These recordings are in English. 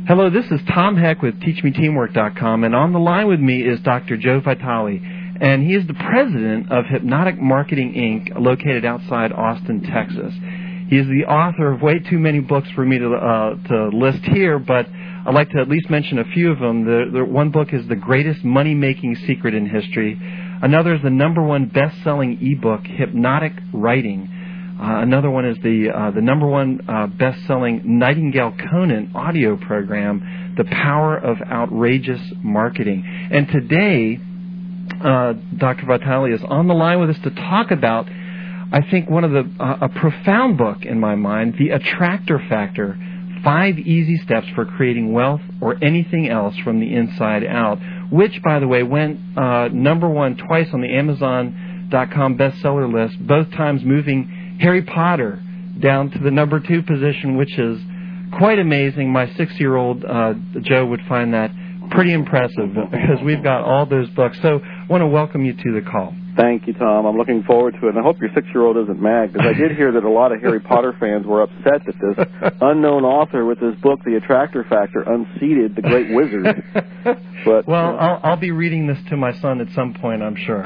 Hello, this is Tom Heck with TeachMeTeamwork.com, and on the line with me is Dr. Joe Vitale, and he is the president of Hypnotic Marketing, Inc., located outside Austin, Texas. He is the author of way too many books for me to list here, but I'd like to at least mention a few of them. The one book is The Greatest Money-Making Secret in History. Another is the #1 best-selling ebook, Hypnotic Writing. Another one is the #1 best-selling Nightingale Conant audio program, The Power of Outrageous Marketing. And today, Dr. Vitale is on the line with us to talk about, I think, one of a profound book in my mind, The Attractor Factor, 5 Easy Steps for Creating Wealth or Anything Else from the Inside Out, which, by the way, went #1 twice on the Amazon.com bestseller list, both times moving Harry Potter down to the #2 position, which is quite amazing. My 6-year-old Joe would find that pretty impressive because we've got all those books. So I want to welcome you to the call. Thank you, Tom. I'm looking forward to it, and I hope your 6-year-old isn't mad, because I did hear that a lot of Harry Potter fans were upset that this unknown author with this book, The Attractor Factor, unseated the great wizard. But, well, I'll be reading this to my son at some point, I'm sure.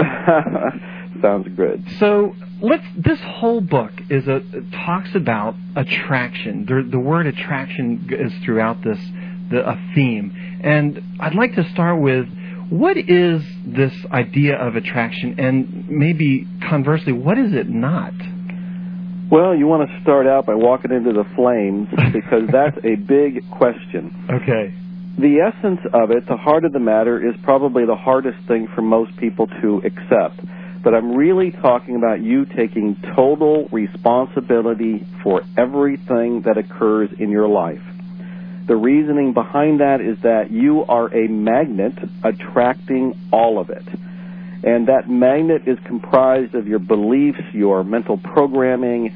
Sounds good. So this whole book talks about attraction. The word attraction is throughout a theme. And I'd like to start with, what is this idea of attraction, and maybe conversely, what is it not? Well, you want to start out by walking into the flames, because that's a big question. Okay. The essence of it, the heart of the matter, is probably the hardest thing for most people to accept. But I'm really talking about you taking total responsibility for everything that occurs in your life. The reasoning behind that is that you are a magnet attracting all of it. And that magnet is comprised of your beliefs, your mental programming,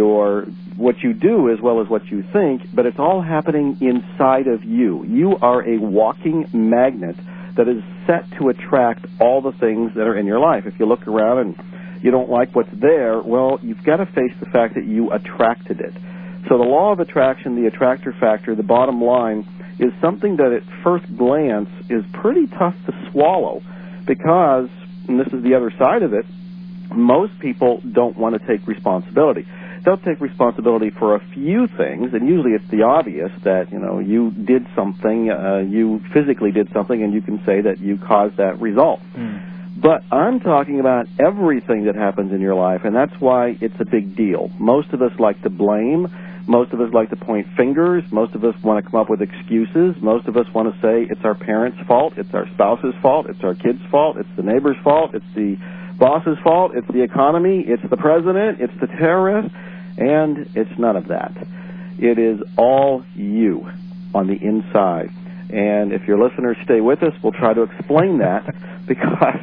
what you do as well as what you think, but it's all happening inside of you. You are a walking magnet that is set to attract all the things that are in your life. If you look around and you don't like what's there, well, you've got to face the fact that you attracted it. So the law of attraction, the attractor factor, the bottom line, is something that at first glance is pretty tough to swallow because, and this is the other side of it, most people don't want to take responsibility. They'll take responsibility for a few things, and usually it's the obvious that, you did something, you physically did something, and you can say that you caused that result. But I'm talking about everything that happens in your life, and that's why it's a big deal. Most of us like to blame. Most of us like to point fingers. Most of us want to come up with excuses. Most of us want to say it's our parents' fault, it's our spouse's fault, it's our kids' fault, it's the neighbor's fault, it's the boss's fault, it's the economy, it's the president, it's the terrorist, and it's none of that. It is all you on the inside. And if your listeners stay with us, we'll try to explain that, because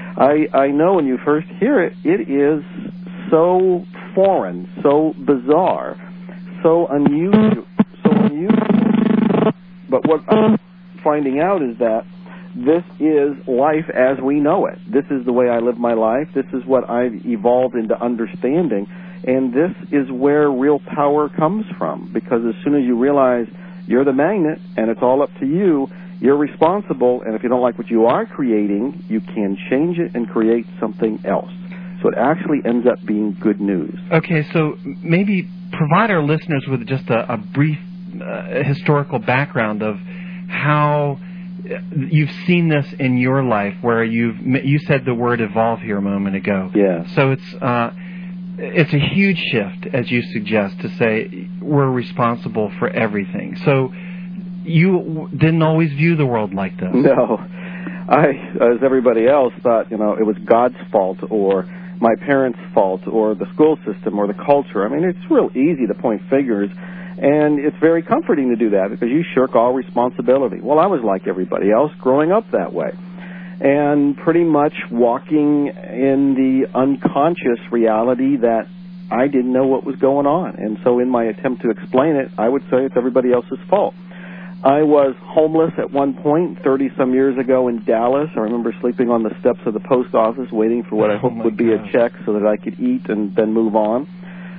I know when you first hear it, it is so foreign, so bizarre, so unusual. But what I'm finding out is that this is life as we know it. This is the way I live my life. This is what I've evolved into understanding. And this is where real power comes from, because as soon as you realize you're the magnet and it's all up to you, you're responsible, and if you don't like what you are creating, you can change it and create something else. So it actually ends up being good news. Okay, so maybe provide our listeners with just a brief historical background of how you've seen this in your life, where you said the word evolve here a moment ago. Yeah. So it's a huge shift, as you suggest, to say we're responsible for everything. So you didn't always view the world like this. No. I, as everybody else, thought, it was God's fault or my parents' fault or the school system or the culture. I mean, it's real easy to point fingers, and it's very comforting to do that because you shirk all responsibility. Well, I was like everybody else growing up that way, and pretty much walking in the unconscious reality that I didn't know what was going on. And so in my attempt to explain it, I would say it's everybody else's fault. I was homeless at one point 30-some years ago in Dallas. I remember sleeping on the steps of the post office waiting for what I hoped would be a check so that I could eat and then move on.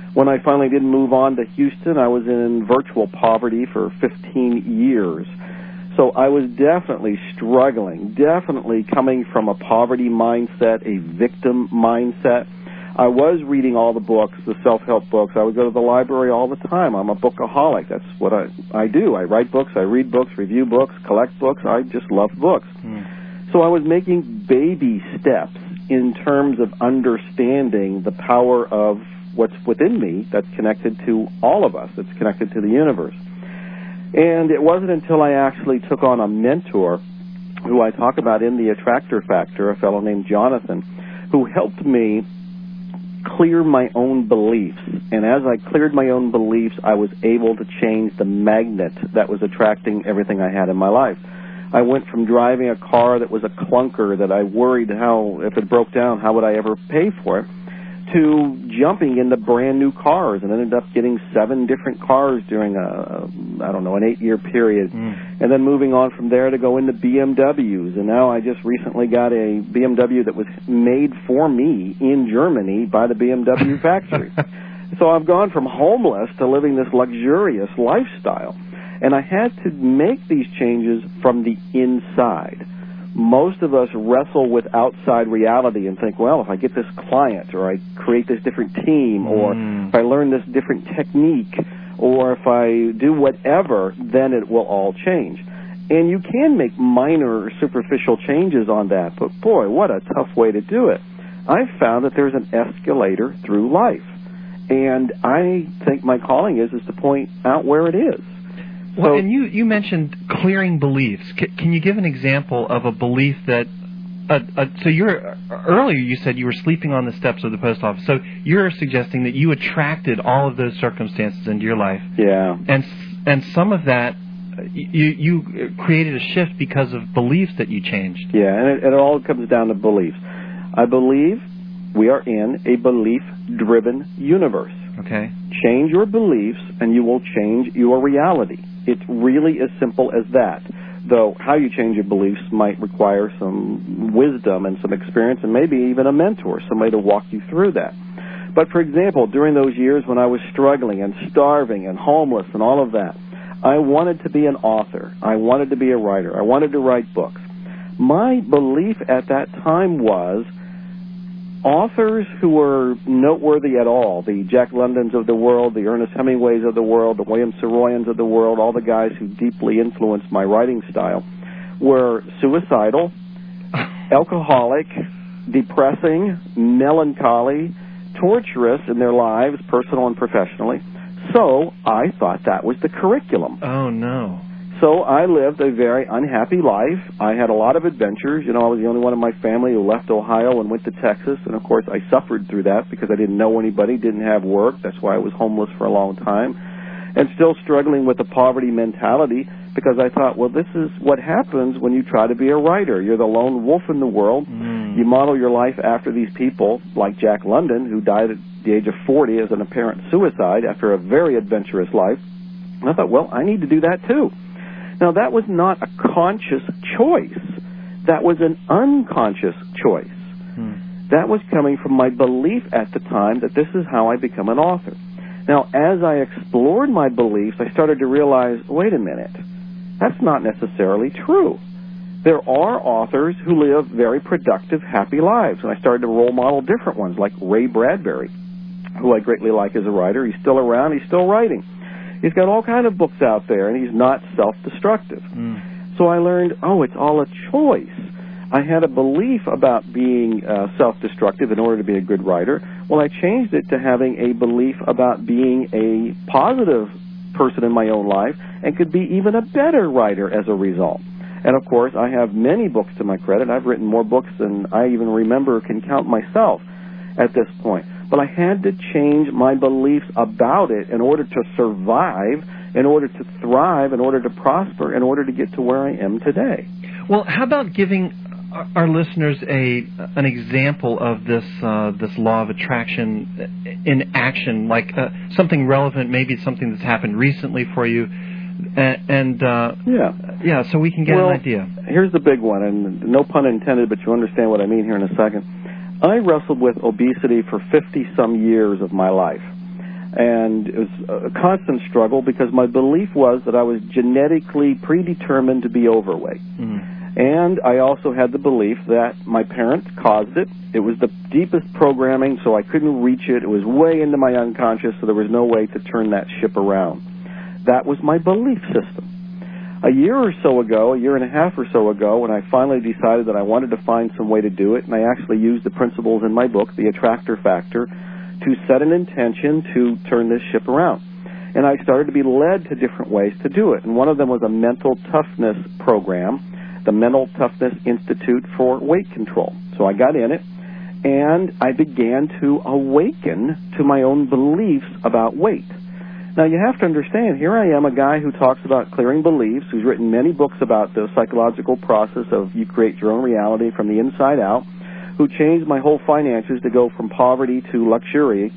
When I finally did move on to Houston, I was in virtual poverty for 15 years. So I was definitely struggling, definitely coming from a poverty mindset, a victim mindset. I was reading all the books, the self-help books. I would go to the library all the time. I'm a bookaholic. That's what I do. I write books, I read books, review books, collect books. I just love books. So I was making baby steps in terms of understanding the power of what's within me that's connected to all of us, that's connected to the universe. And it wasn't until I actually took on a mentor, who I talk about in The Attractor Factor, a fellow named Jonathan, who helped me clear my own beliefs. And as I cleared my own beliefs, I was able to change the magnet that was attracting everything I had in my life. I went from driving a car that was a clunker that I worried how, if it broke down, how would I ever pay for it, to jumping into brand new cars, and ended up getting 7 different cars during an 8-year period. And then moving on from there to go into BMWs. And now I just recently got a BMW that was made for me in Germany by the BMW factory. So I've gone from homeless to living this luxurious lifestyle. And I had to make these changes from the inside. Most of us wrestle with outside reality and think, well, if I get this client, or I create this different team, or if I learn this different technique, or if I do whatever, then it will all change. And you can make minor superficial changes on that, but boy, what a tough way to do it. I've found that there's an escalator through life. And I think my calling is to point out where it is. Well, and you mentioned clearing beliefs. Can you give an example of a belief that, earlier you said you were sleeping on the steps of the post office. So you're suggesting that you attracted all of those circumstances into your life. Yeah. And some of that, you created a shift because of beliefs that you changed. Yeah, and it all comes down to beliefs. I believe we are in a belief-driven universe. Okay. Change your beliefs, and you will change your reality. It's really as simple as that, though how you change your beliefs might require some wisdom and some experience and maybe even a mentor, somebody to walk you through that. But, for example, during those years when I was struggling and starving and homeless and all of that, I wanted to be an author. I wanted to be a writer. I wanted to write books. My belief at that time was authors who were noteworthy at all, the Jack Londons of the world, the Ernest Hemingways of the world, the William Saroyans of the world, all the guys who deeply influenced my writing style, were suicidal, alcoholic, depressing, melancholy, torturous in their lives, personal and professionally. So I thought that was the curriculum. Oh, no. So I lived a very unhappy life. I had a lot of adventures. I was the only one in my family who left Ohio and went to Texas. And, of course, I suffered through that because I didn't know anybody, didn't have work. That's why I was homeless for a long time. And still struggling with the poverty mentality because I thought, well, this is what happens when you try to be a writer. You're the lone wolf in the world. You model your life after these people like Jack London, who died at the age of 40 as an apparent suicide after a very adventurous life. And I thought, well, I need to do that too. Now, that was not a conscious choice. That was an unconscious choice. That was coming from my belief at the time that this is how I become an author. Now, as I explored my beliefs, I started to realize, wait a minute, that's not necessarily true. There are authors who live very productive, happy lives, and I started to role model different ones, like Ray Bradbury, who I greatly like as a writer. He's still around. He's still writing. He's got all kinds of books out there, and he's not self-destructive. So I learned, it's all a choice. I had a belief about being self-destructive in order to be a good writer. Well, I changed it to having a belief about being a positive person in my own life and could be even a better writer as a result. And, of course, I have many books to my credit. I've written more books than I even can count myself at this point. But I had to change my beliefs about it in order to survive, in order to thrive, in order to prosper, in order to get to where I am today. Well, how about giving our listeners an example of this law of attraction in action, like something relevant, maybe something that's happened recently for you, so we can get an idea. Here's the big one, and no pun intended, but you understand what I mean here in a second. I wrestled with obesity for 50-some years of my life. And it was a constant struggle because my belief was that I was genetically predetermined to be overweight. And I also had the belief that my parents caused it. It was the deepest programming, so I couldn't reach it. It was way into my unconscious, so there was no way to turn that ship around. That was my belief system. A year and a half or so ago, when I finally decided that I wanted to find some way to do it, and I actually used the principles in my book, The Attractor Factor, to set an intention to turn this ship around. And I started to be led to different ways to do it. And one of them was a mental toughness program, the Mental Toughness Institute for Weight Control. So I got in it, and I began to awaken to my own beliefs about weight. Now, you have to understand, here I am, a guy who talks about clearing beliefs, who's written many books about the psychological process of you create your own reality from the inside out, who changed my whole finances to go from poverty to luxury,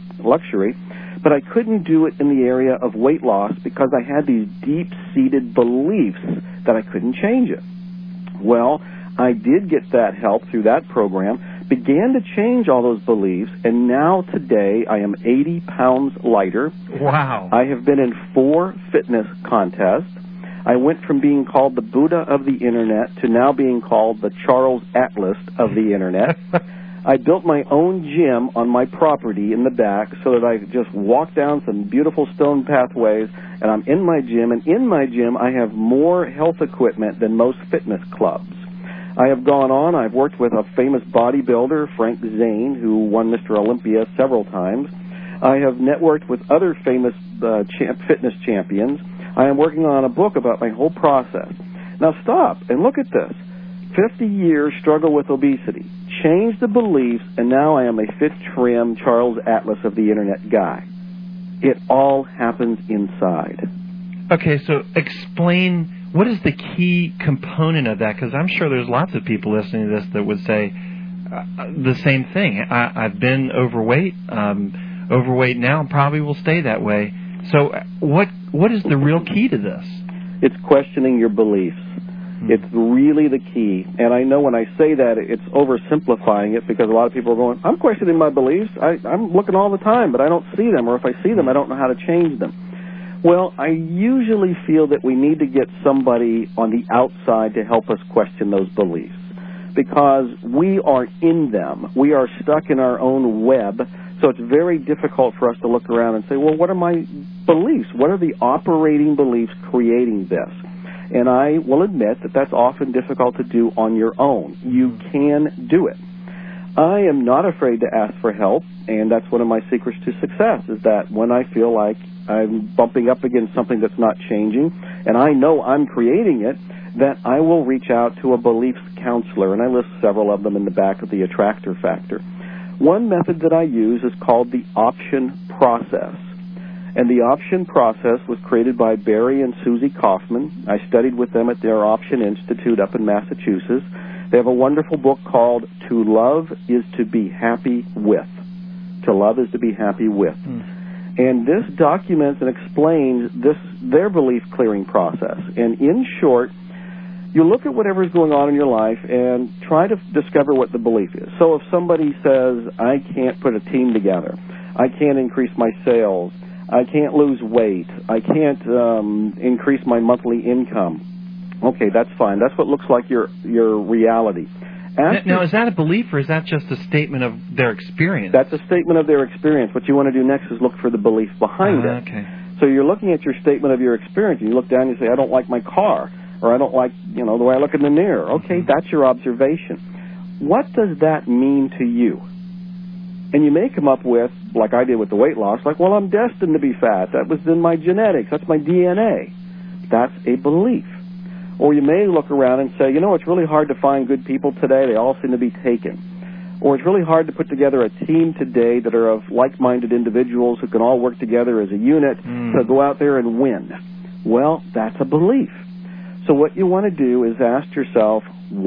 but I couldn't do it in the area of weight loss because I had these deep-seated beliefs that I couldn't change it. Well, I did get that help through that program, began to change all those beliefs, and now today I am 80 pounds lighter. Wow. I have been in 4 fitness contests. I went from being called the Buddha of the Internet to now being called the Charles Atlas of the Internet. I built my own gym on my property in the back so that I could just walk down some beautiful stone pathways, and I'm in my gym, and in my gym I have more health equipment than most fitness clubs. I have gone on, I've worked with a famous bodybuilder, Frank Zane, who won Mr. Olympia several times. I have networked with other famous fitness champions. I am working on a book about my whole process. Now stop and look at this. 50 years struggle with obesity, changed the beliefs, and now I am a fit, trim Charles Atlas of the Internet guy. It all happens inside. Okay, so explain, what is the key component of that? Because I'm sure there's lots of people listening to this that would say the same thing. I've been overweight, overweight now, and probably will stay that way. So what is the real key to this? It's questioning your beliefs. It's really the key. And I know when I say that, it's oversimplifying it because a lot of people are going, I'm questioning my beliefs. I'm looking all the time, but I don't see them. Or if I see them, I don't know how to change them. Well, I usually feel that we need to get somebody on the outside to help us question those beliefs because we are in them. We are stuck in our own web, so it's very difficult for us to look around and say, well, what are my beliefs? What are the operating beliefs creating this? And I will admit that that's often difficult to do on your own. You can do it. I am not afraid to ask for help, and that's one of my secrets to success, is that when I feel like I'm bumping up against something that's not changing, and I know I'm creating it, that I will reach out to a beliefs counselor, and I list several of them in the back of the Attractor Factor. One method that I use is called the option process. And the option process was created by Barry and Susie Kaufman. I studied with them at their Option Institute up in Massachusetts. They have a wonderful book called To Love is to Be Happy With. To Love is to Be Happy With. And this documents and explains their belief-clearing process. And in short, you look at whatever's going on in your life and try to discover what the belief is. So if somebody says, I can't put a team together, I can't increase my sales, I can't lose weight, I can't increase my monthly income, okay, that's fine. That's what looks like your reality. Now, is that a belief or is that just a statement of their experience? That's a statement of their experience. What you want to do next is look for the belief behind it. Okay. So you're looking at your statement of your experience, and you look down and you say, I don't like my car, or I don't like, the way I look in the mirror. Okay, that's your observation. What does that mean to you? And you may come up with, like I did with the weight loss, like, well, I'm destined to be fat. That was in my genetics. That's my DNA. That's a belief. Or you may look around and say, it's really hard to find good people today. They all seem to be taken. Or it's really hard to put together a team today that are of like-minded individuals who can all work together as a unit to go out there and win. Well, that's a belief. So what you want to do is ask yourself,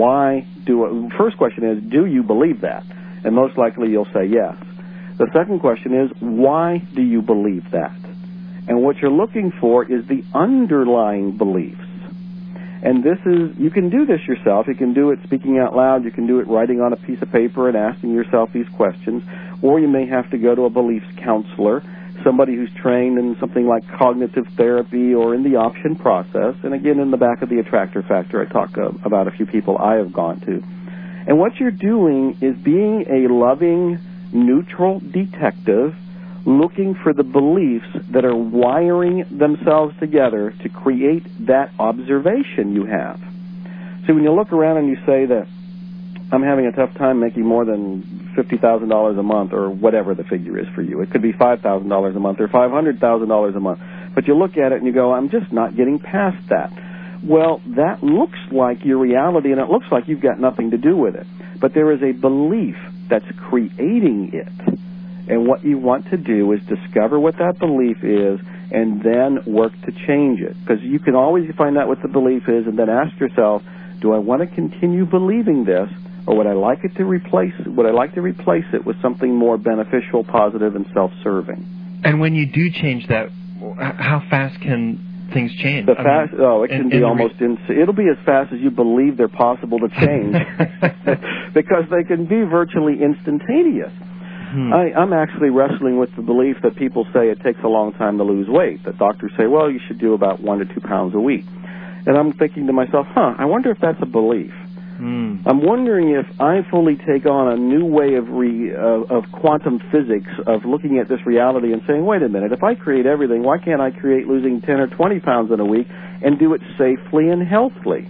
first question is, do you believe that? And most likely you'll say yes. The second question is, why do you believe that? And what you're looking for is the underlying beliefs. And you can do this yourself. You can do it speaking out loud. You can do it writing on a piece of paper and asking yourself these questions. Or you may have to go to a beliefs counselor somebody who's trained in something like cognitive therapy or in the option process. And again, in the back of the Attractor Factor, I talk about a few people I have gone to. And what you're doing is being a loving, neutral detective looking for the beliefs that are wiring themselves together to create that observation you have. See, when you look around and you say that I'm having a tough time making more than $50,000 a month or whatever the figure is for you. It could be $5,000 a month or $500,000 a month. But you look at it and you go, I'm just not getting past that. Well, that looks like your reality, and it looks like you've got nothing to do with it. But there is a belief that's creating it. And what you want to do is discover what that belief is and then work to change it. Because you can always find out what the belief is and then ask yourself, do I want to continue believing this, or would I like to replace it with something more beneficial, positive, and self-serving? And when you do change that, how fast can things change? It can be almost it'll be as fast as you believe they're possible to change, because they can be virtually instantaneous. I'm actually wrestling with the belief that people say it takes a long time to lose weight. That doctors say, well, you should do about 1 to 2 pounds a week. And I'm thinking to myself, I wonder if that's a belief. I'm wondering if I fully take on a new way of quantum physics, of looking at this reality and saying, wait a minute, if I create everything, why can't I create losing 10 or 20 pounds in a week and do it safely and healthfully?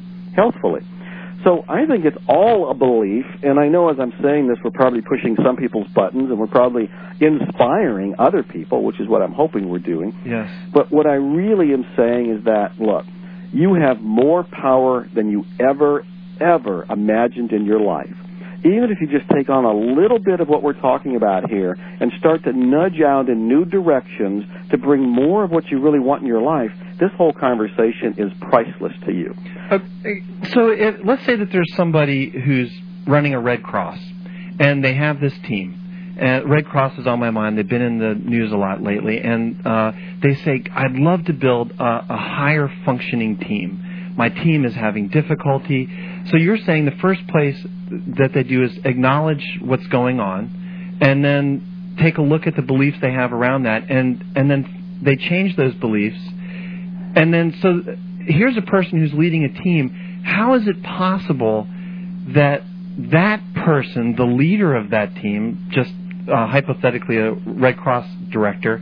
So I think it's all a belief, and I know as I'm saying this, we're probably pushing some people's buttons, and we're probably inspiring other people, which is what I'm hoping we're doing. Yes. But what I really am saying is that, look, you have more power than you ever imagined in your life. Even if you just take on a little bit of what we're talking about here and start to nudge out in new directions to bring more of what you really want in your life, this whole conversation is priceless to you. Let's say that there's somebody who's running a Red Cross, and they have this team. Red Cross is on my mind. They've been in the news a lot lately, and they say, I'd love to build a higher functioning team. My team is having difficulty. So you're saying the first place that they do is acknowledge what's going on, and then take a look at the beliefs they have around that, and then they change those beliefs. And then, so here's a person who's leading a team. How is it possible that that person, the leader of that team, just hypothetically a Red Cross director,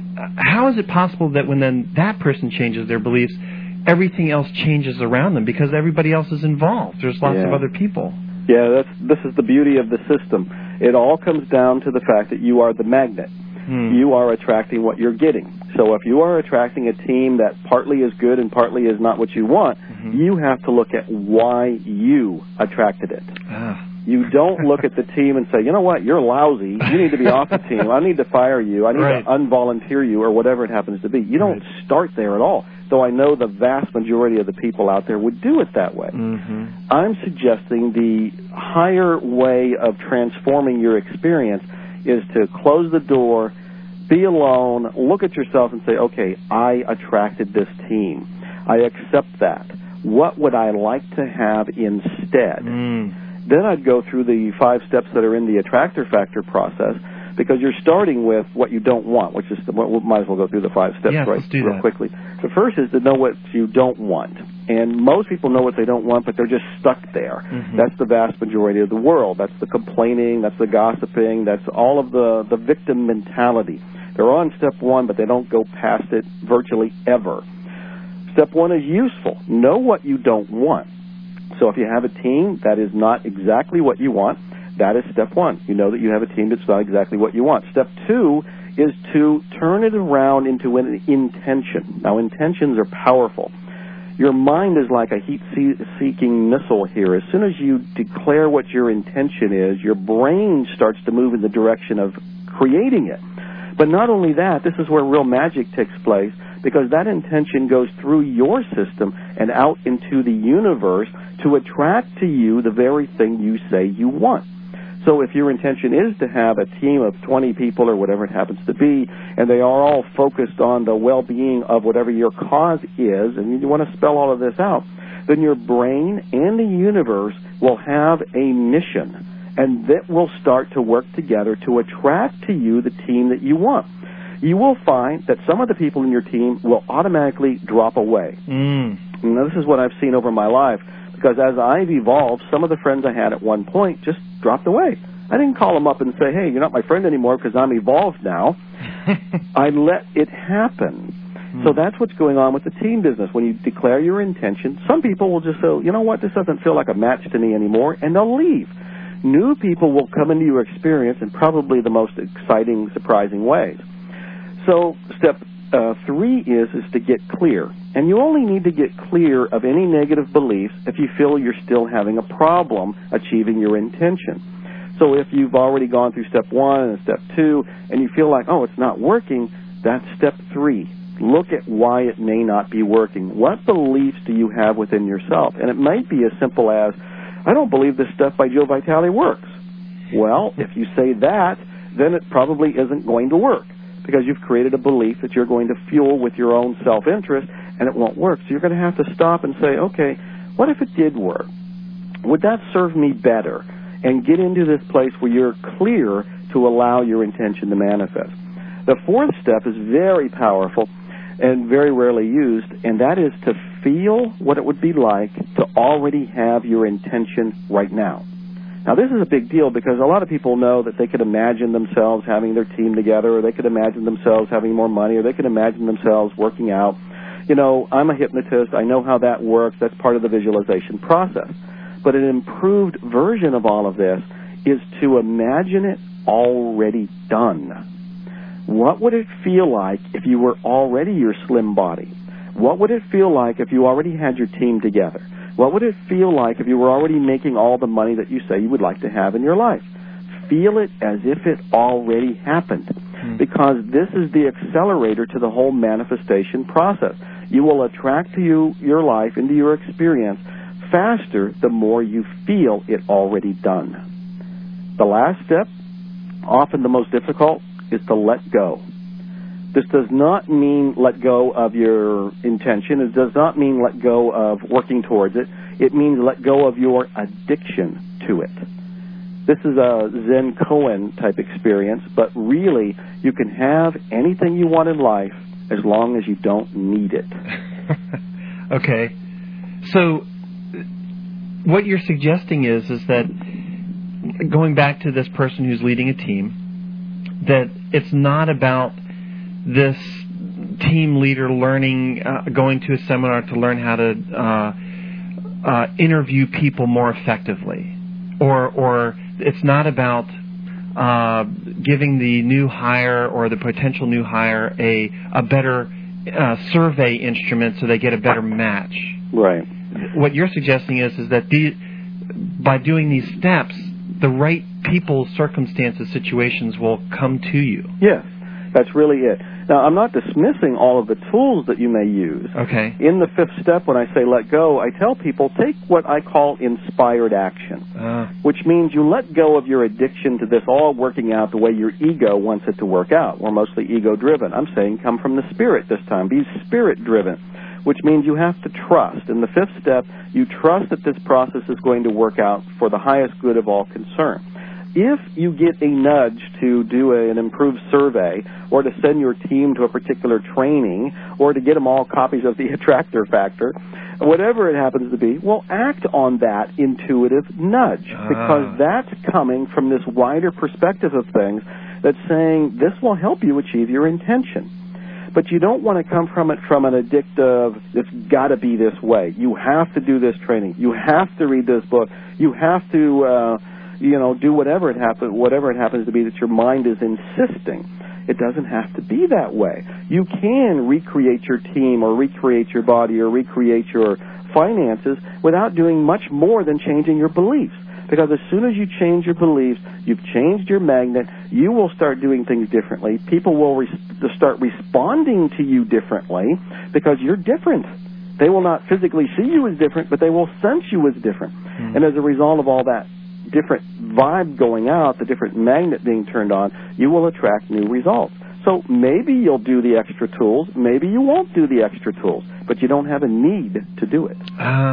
how is it possible that when then that person changes their beliefs, everything else changes around them because everybody else is involved? There's lots of other people. Yeah, this is the beauty of the system. It all comes down to the fact that you are the magnet. You are attracting what you're getting. So if you are attracting a team that partly is good and partly is not what you want, you have to look at why you attracted it. You don't look at the team and say, you know what, you're lousy. You need to be off the team. I need to fire you. I need to unvolunteer you, or whatever it happens to be. You don't start there at all, though I know the vast majority of the people out there would do it that way. I'm suggesting the higher way of transforming your experience is to close the door, be alone, look at yourself and say, okay, I attracted this team. I accept that. What would I like to have instead? Then I'd go through the 5 steps that are in the Attractor Factor process, because you're starting with what you don't want, which is, we might as well go through the 5 steps real quickly. The first is to know what you don't want. And most people know what they don't want, but they're just stuck there. That's the vast majority of the world. That's the complaining, that's the gossiping, that's all of the victim mentality. They're on step 1, but they don't go past it virtually ever. Step 1 is useful. Know what you don't want. So if you have a team that is not exactly what you want, that is step 1. You know that you have a team that's not exactly what you want. Step 2 is to turn it around into an intention. Now, intentions are powerful. Your mind is like a heat-seeking missile here. As soon as you declare what your intention is, your brain starts to move in the direction of creating it. But not only that, this is where real magic takes place, because that intention goes through your system and out into the universe to attract to you the very thing you say you want. So if your intention is to have a team of 20 people or whatever it happens to be, and they are all focused on the well-being of whatever your cause is, and you want to spell all of this out, then your brain and the universe will have a mission, and that will start to work together to attract to you the team that you want. you will find that some of the people in your team will automatically drop away. And this is what I've seen over my life, because as I've evolved, some of the friends I had at one point just dropped away. I didn't call them up and say, hey, you're not my friend anymore because I'm evolved now. I let it happen. So that's what's going on with the team business. When you declare your intention, some people will just say, you know what, this doesn't feel like a match to me anymore, and they'll leave. New people will come into your experience in probably the most exciting, surprising ways. So step 3 is to get clear. And you only need to get clear of any negative beliefs if you feel you're still having a problem achieving your intention. So if you've already gone through step 1 and step 2, and you feel like, oh, it's not working, that's step 3. Look at why it may not be working. What beliefs do you have within yourself? And it might be as simple as, I don't believe this stuff by Joe Vitale works. Well, if you say that, then it probably isn't going to work, because you've created a belief that you're going to fuel with your own self-interest, and it won't work. So you're going to have to stop and say, okay, what if it did work? Would that serve me better? And get into this place where you're clear to allow your intention to manifest. The 4th step is very powerful and very rarely used, and that is to feel what it would be like to already have your intention right now. Now, this is a big deal because a lot of people know that they could imagine themselves having their team together, or they could imagine themselves having more money, or they could imagine themselves working out. You know, I'm a hypnotist. I know how that works. That's part of the visualization process. But an improved version of all of this is to imagine it already done. What would it feel like if you were already your slim body? What would it feel like if you already had your team together? What would it feel like if you were already making all the money that you say you would like to have in your life? Feel it as if it already happened, because this is the accelerator to the whole manifestation process. You will attract to your life, into your experience, faster the more you feel it already done. The last step, often the most difficult, is to let go. This does not mean let go of your intention. It does not mean let go of working towards it. It means let go of your addiction to it. This is a Zen koan type experience, but really you can have anything you want in life as long as you don't need it. Okay. So what you're suggesting is that, going back to this person who's leading a team, that it's not about this team leader learning, going to a seminar to learn how to interview people more effectively, or it's not about giving the new hire or the potential new hire a better survey instrument so they get a better match. Right. What you're suggesting is that by doing these steps, the right people, circumstances, situations will come to you. Yes, that's really it. Now, I'm not dismissing all of the tools that you may use. Okay. In the 5th step, when I say let go, I tell people take what I call inspired action, which means you let go of your addiction to this all working out the way your ego wants it to work out. We're mostly ego-driven. I'm saying come from the spirit this time. Be spirit-driven, which means you have to trust. In the 5th step, you trust that this process is going to work out for the highest good of all concerned. If you get a nudge to do an improved survey, or to send your team to a particular training, or to get them all copies of the Attractor Factor, whatever it happens to be, well, act on that intuitive nudge, because that's coming from this wider perspective of things that's saying this will help you achieve your intention. But you don't want to come from it from an addictive, it's got to be this way. You have to do this training. You have to read this book. You have to do whatever it happens to be that your mind is insisting. It doesn't have to be that way. You can recreate your team, or recreate your body, or recreate your finances without doing much more than changing your beliefs. Because as soon as you change your beliefs, you've changed your magnet, you will start doing things differently. People will start responding to you differently because you're different. They will not physically see you as different, but they will sense you as different. And as a result of all that different vibe going out, the different magnet being turned on, you will attract new results. So maybe you'll do the extra tools, maybe you won't do the extra tools, but you don't have a need to do it.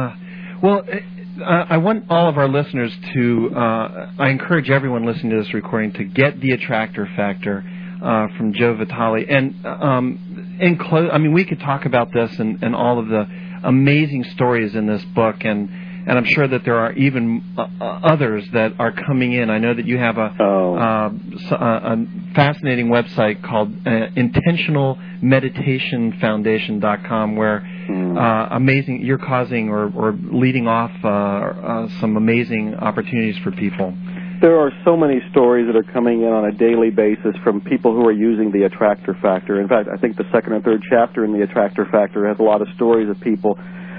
I want all of our listeners to, I encourage everyone listening to this recording to get the Attractor Factor. from Joe Vitale. And we could talk about this and all of the amazing stories in this book, and I'm sure that there are even others that are coming in. I know that you have a fascinating website called intentionalmeditationfoundation.com, where you're causing or leading off some amazing opportunities for people. There are so many stories that are coming in on a daily basis from people who are using the Attractor Factor. In fact, I think the second or third chapter in the Attractor Factor has a lot of stories of people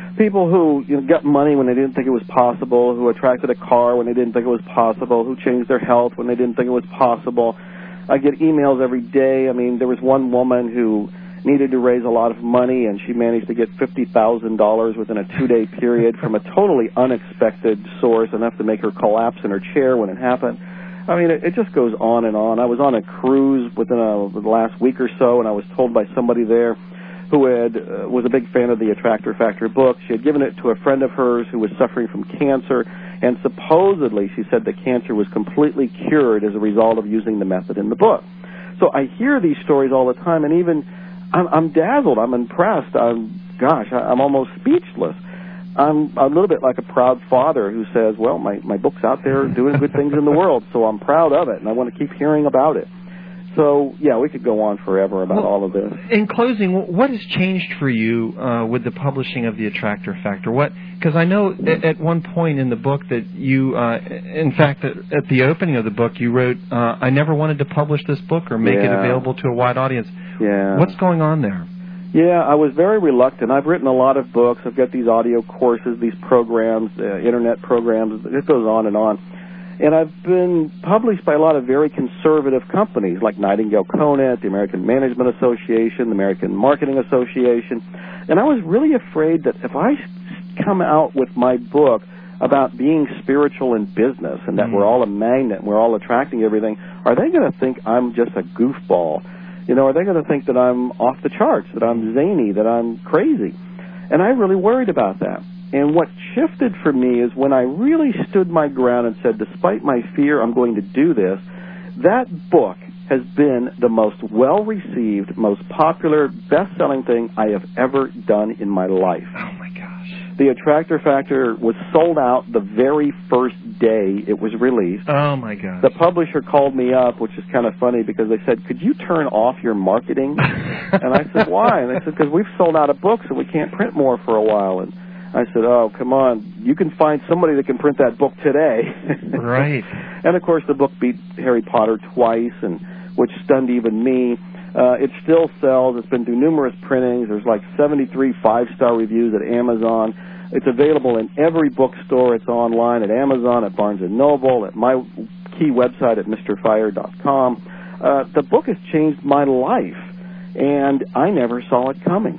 who got money when they didn't think it was possible, who attracted a car when they didn't think it was possible, who changed their health when they didn't think it was possible. I get emails every day. I mean, there was one woman who needed to raise a lot of money, and she managed to get $50,000 within a 2-day period from a totally unexpected source, enough to make her collapse in her chair when it happened. I mean, it just goes on and on. I was on a cruise within the last week or so, and I was told by somebody there who was a big fan of the Attractor Factor book. She had given it to a friend of hers who was suffering from cancer, and supposedly she said the cancer was completely cured as a result of using the method in the book. So I hear these stories all the time, and even I'm dazzled. I'm impressed. I'm almost speechless. I'm a little bit like a proud father who says, well, my book's out there doing good things in the world, so I'm proud of it, and I want to keep hearing about it. So, yeah, we could go on forever about all of this. In closing, what has changed for you with the publishing of the Attractor Factor? Because I know at one point in the book that you, in fact, at the opening of the book, you wrote, I never wanted to publish this book or make it available to a wide audience. Yeah. What's going on there? Yeah, I was very reluctant. I've written a lot of books. I've got these audio courses, these programs, internet programs. It goes on and on. And I've been published by a lot of very conservative companies like Nightingale Conant, the American Management Association, the American Marketing Association. And I was really afraid that if I come out with my book about being spiritual in business and that we're all a magnet and we're all attracting everything, are they going to think I'm just a goofball? Are they going to think that I'm off the charts, that I'm zany, that I'm crazy? And I really worried about that. And what shifted for me is when I really stood my ground and said, despite my fear, I'm going to do this. That book has been the most well-received, most popular, best-selling thing I have ever done in my life. Oh, my gosh. The Attractor Factor was sold out the very first day it was released. Oh, my gosh. The publisher called me up, which is kind of funny, because they said, could you turn off your marketing? And I said, why? And they said, because we've sold out of books and we can't print more for a while. And I said, oh, come on. You can find somebody that can print that book today. Right. And, of course, the book beat Harry Potter twice, which stunned even me. It still sells. It's been through numerous printings. There's like 73 5-star reviews at Amazon. It's available in every bookstore. It's online at Amazon, at Barnes & Noble, at my key website at MrFire.com. The book has changed my life, and I never saw it coming.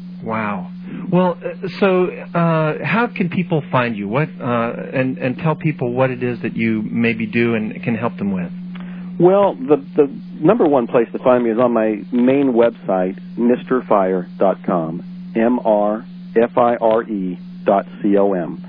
Wow. Well, so how can people find you? And tell people what it is that you maybe do and can help them with. Well, the number one place to find me is on my main website, MrFire.com, MrFire.com,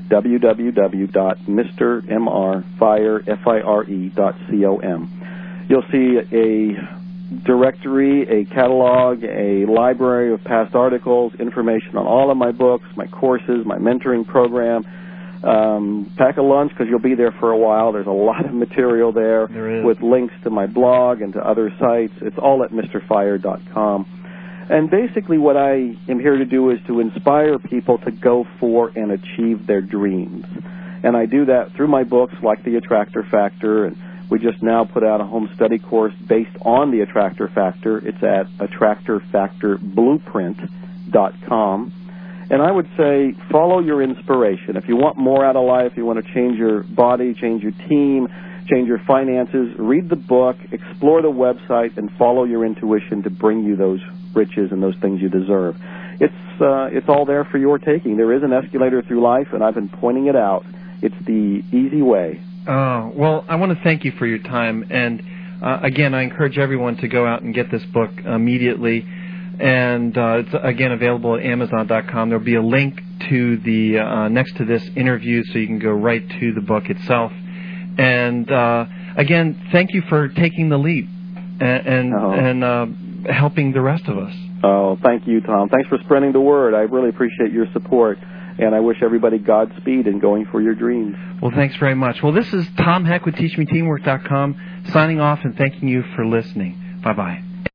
www.mrfire.com. You'll see a directory, a catalog, a library of past articles, information on all of my books, my courses, my mentoring program. Pack a lunch because you'll be there for a while. There's a lot of material there with links to my blog and to other sites. It's all at MrFire.com. And basically what I am here to do is to inspire people to go for and achieve their dreams. And I do that through my books like The Attractor Factor, and we just now put out a home study course based on the Attractor Factor. It's at AttractorFactorBlueprint.com. And I would say follow your inspiration. If you want more out of life, you want to change your body, change your team, change your finances, read the book, explore the website, and follow your intuition to bring you those riches and those things you deserve. It's all there for your taking. There is an escalator through life, and I've been pointing it out. It's the easy way. Well, I want to thank you for your time. And, again, I encourage everyone to go out and get this book immediately. And it's, again, available at Amazon.com. There'll be a link to the next to this interview so you can go right to the book itself. And, again, thank you for taking the leap. and helping the rest of us. Oh, thank you, Tom. Thanks for spreading the word. I really appreciate your support, and I wish everybody Godspeed in going for your dreams. Well, thanks very much. Well, this is Tom Heck with TeachMeTeamwork.com signing off and thanking you for listening. Bye-bye.